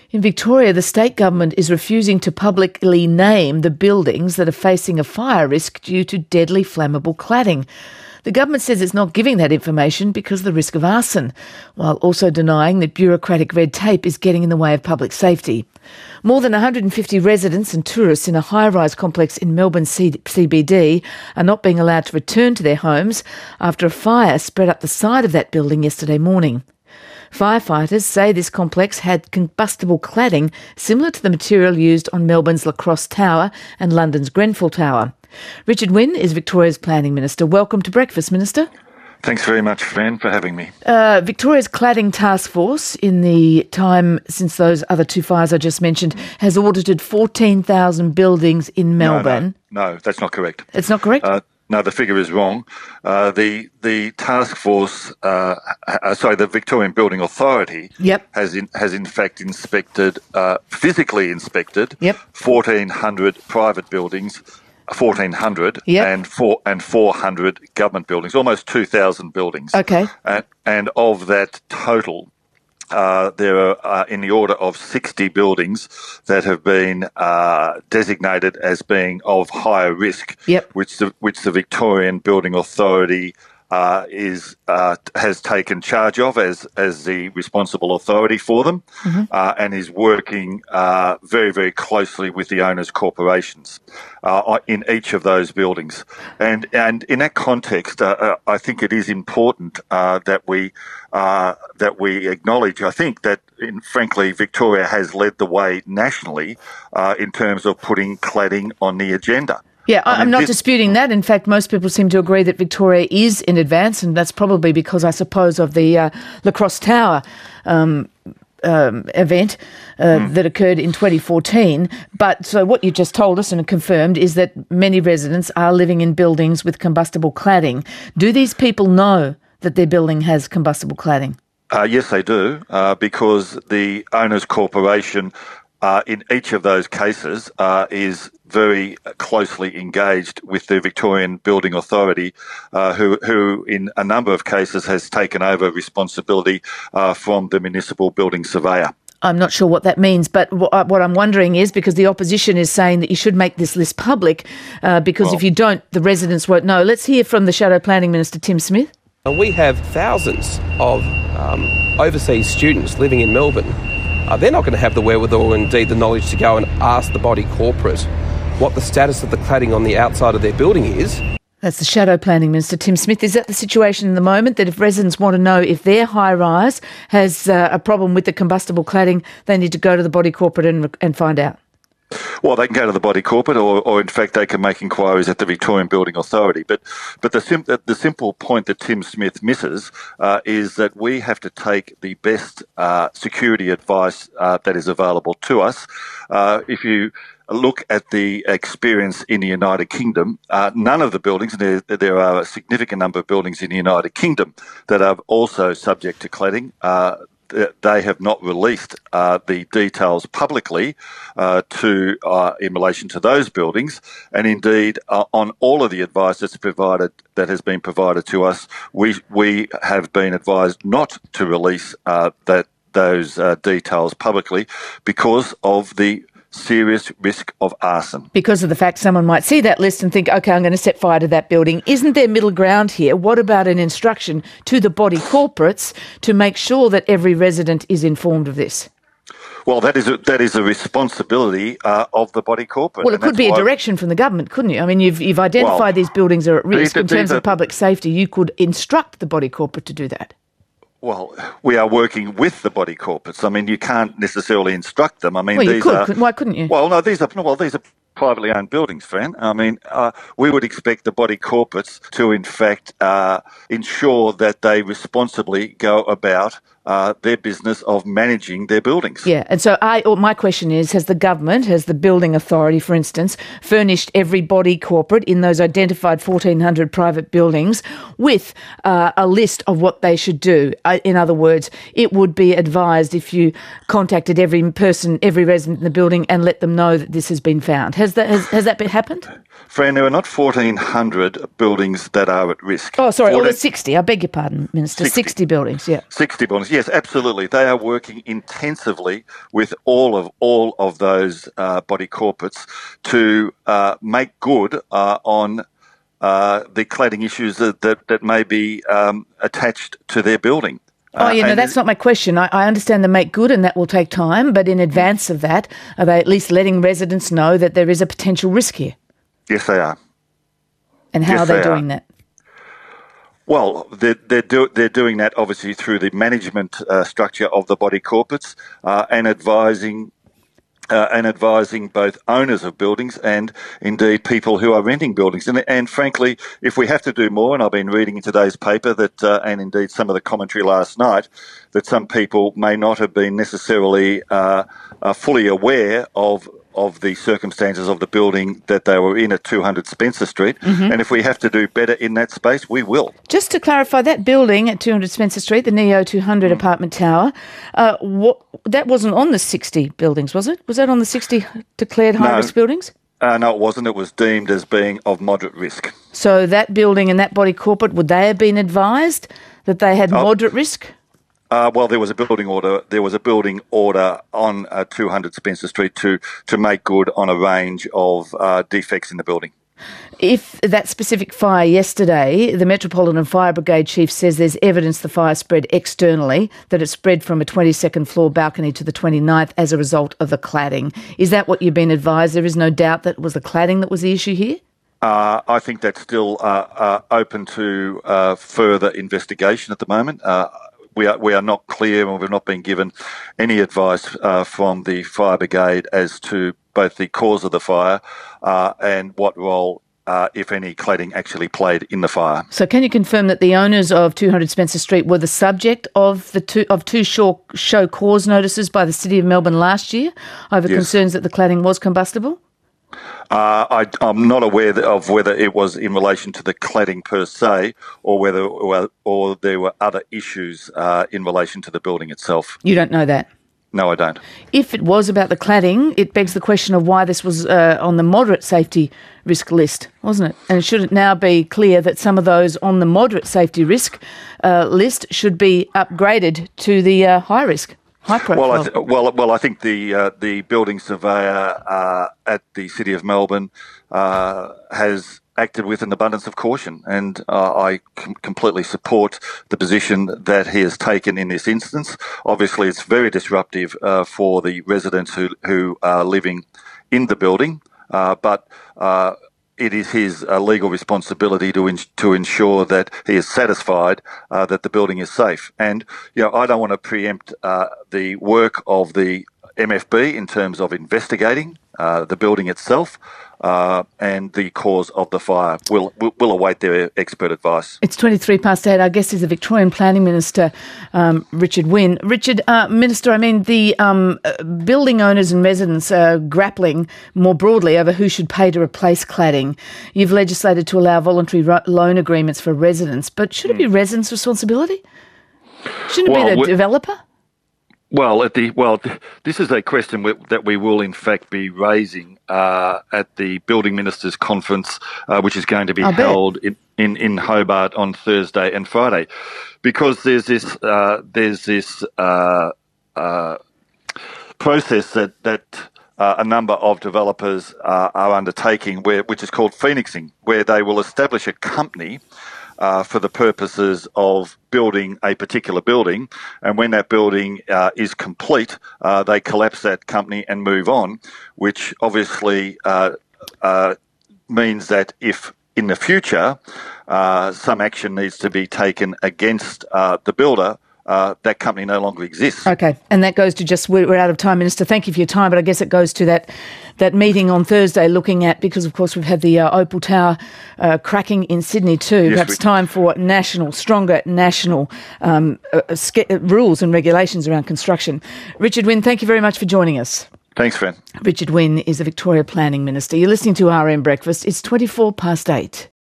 In Victoria, the state government is refusing to publicly name the buildings that are facing a fire risk due to deadly flammable cladding. The government says it's not giving that information because of the risk of arson, while also denying that bureaucratic red tape is getting in the way of public safety. More than 150 residents and tourists in a high-rise complex in Melbourne CBD are not being allowed to return to their homes after a fire spread up the side of that building yesterday morning. Firefighters say this complex had combustible cladding similar to the material used on Melbourne's La Crosse Tower and London's Grenfell Tower. Richard Wynne is Victoria's Planning Minister. Welcome to Breakfast, Minister. Thanks very much, Fran, for having me. Victoria's Cladding Task Force, in the time since those other two fires I just mentioned, has audited 14,000 buildings in Melbourne. No, that's not correct. It's not correct? No, the figure is wrong. The task force, the Victorian Building Authority, has in fact inspected, physically inspected, 1,400 private buildings, 1,400 and 400 government buildings, almost 2,000 buildings. Okay. And of that total, there are in the order of 60 buildings that have been designated as being of higher risk, which the Victorian Building Authority has taken charge of as the responsible authority for them, and is working very, very closely with the owners' corporations in each of those buildings. And in that context, I think it is important that we acknowledge. I think that, frankly, Victoria has led the way nationally in terms of putting cladding on the agenda. Yeah, I'm not disputing that. In fact, most people seem to agree that Victoria is in advance, and that's probably because, I suppose, of the La Crosse Tower event that occurred in 2014. But so what you just told us and confirmed is that many residents are living in buildings with combustible cladding. Do these people know that their building has combustible cladding? Yes, they do, because the owners' corporation in each of those cases is very closely engaged with the Victorian Building Authority, who in a number of cases has taken over responsibility from the municipal building surveyor. I'm not sure what that means, but what I'm wondering is, because the opposition is saying that you should make this list public, because if you don't, the residents won't know. Let's hear from the Shadow Planning Minister, Tim Smith. We have thousands of overseas students living in Melbourne. They're not going to have the wherewithal or indeed the knowledge to go and ask the body corporate what the status of the cladding on the outside of their building is. That's the Shadow Planning Minister, Tim Smith. Is that the situation in the moment, that if residents want to know if their high-rise has a problem with the combustible cladding, they need to go to the body corporate and find out? Well, they can go to the body corporate, or in fact, they can make inquiries at the Victorian Building Authority. But the simple point that Tim Smith misses is that we have to take the best security advice that is available to us. If you look at the experience in the United Kingdom, none of the buildings, and there are a significant number of buildings in the United Kingdom that are also subject to cladding, they have not released the details publicly in relation to those buildings, and indeed on all of the advice that has been provided to us, we have been advised not to release those details publicly because of the serious risk of arson. Because of the fact someone might see that list and think, OK, I'm going to set fire to that building. Isn't there middle ground here? What about an instruction to the body corporates to make sure that every resident is informed of this? Well, that is a responsibility of the body corporate. Well, it could be a direction from the government, couldn't you? I mean, you've identified these buildings are at risk in terms of public safety. You could instruct the body corporate to do that. Well, we are working with the body corporates. I mean, you can't necessarily instruct them. I mean, you could. Why couldn't you? Well, no, these are privately owned buildings, Fran. I mean, we would expect the body corporates to, in fact, ensure that they responsibly go about their business of managing their buildings. Yeah, and so my question is, has the government, has the building authority, for instance, furnished every body corporate in those identified 1,400 private buildings with a list of what they should do? In other words, it would be advised if you contacted every resident in the building and let them know that this has been found. Has that happened? Fran, there are not 1,400 buildings that are at risk. Oh, sorry, there's 60. I beg your pardon, Minister. 60 buildings, yeah. 60 buildings, yeah. Yes, absolutely. They are working intensively with all of those body corporates to make good on the cladding issues that may be attached to their building. That's not my question. I understand the make good and that will take time, but in advance of that, are they at least letting residents know that there is a potential risk here? Yes, they are. And how are they doing that? Well, they're doing that obviously through the management structure of the body corporates and advising both owners of buildings and indeed people who are renting buildings. And frankly, if we have to do more, and I've been reading in today's paper that, and indeed some of the commentary last night, that some people may not have been necessarily fully aware of the circumstances of the building that they were in at 200 Spencer Street. Mm-hmm. And if we have to do better in that space, we will. Just to clarify, that building at 200 Spencer Street, the Neo 200 apartment tower, that wasn't on the 60 buildings, was it? Was that on the 60 declared high-risk buildings? No, it wasn't. It was deemed as being of moderate risk. So that building and that body corporate, would they have been advised that they had moderate risk? Well, there was a building order. There was a building order on 200 Spencer Street to make good on a range of defects in the building. If that specific fire yesterday, the Metropolitan Fire Brigade chief says there's evidence the fire spread externally, that it spread from a 22nd floor balcony to the 29th as a result of the cladding. Is that what you've been advised? There is no doubt that it was the cladding that was the issue here? I think that's still open to further investigation at the moment. We are not clear, and we've not been given any advice from the fire brigade as to both the cause of the fire and what role, if any, cladding actually played in the fire. So, can you confirm that the owners of 200 Spencer Street were the subject of two show cause notices by the City of Melbourne last year over concerns that the cladding was combustible? I'm not aware of whether it was in relation to the cladding per se, or whether or there were other issues in relation to the building itself. You don't know that? No, I don't. If it was about the cladding, it begs the question of why this was on the moderate safety risk list, wasn't it? And should it now be clear that some of those on the moderate safety risk list should be upgraded to the high risk? Well, I think the building surveyor at the City of Melbourne has acted with an abundance of caution, and I completely support the position that he has taken in this instance. Obviously, it's very disruptive for the residents who are living in the building, but it is his legal responsibility to ensure that he is satisfied that the building is safe. And I don't want to preempt the work of the MFB in terms of investigating the building itself and the cause of the fire. We'll await their expert advice. It's 8:23. Our guest is the Victorian Planning Minister, Richard Wynne. Richard, Minister, the building owners and residents are grappling more broadly over who should pay to replace cladding. You've legislated to allow voluntary loan agreements for residents, but should it be residents' responsibility? Shouldn't it be the developer? Well, this is a question that we will in fact be raising at the Building Ministers' Conference, which is going to be held in Hobart on Thursday and Friday, because there's this process that a number of developers are undertaking, which is called phoenixing, where they will establish a company for the purposes of building a particular building, and when that building is complete, they collapse that company and move on, which obviously means that if in the future some action needs to be taken against the builder, that company no longer exists. Okay, and that goes to we're out of time, Minister. Thank you for your time, but I guess it goes to that meeting on Thursday looking at, because of course we've had the Opal Tower cracking in Sydney too. Perhaps time for stronger national rules and regulations around construction. Richard Wynne, thank you very much for joining us. Thanks, Fran. Richard Wynne is the Victoria Planning Minister. You're listening to RM Breakfast. It's 8:24.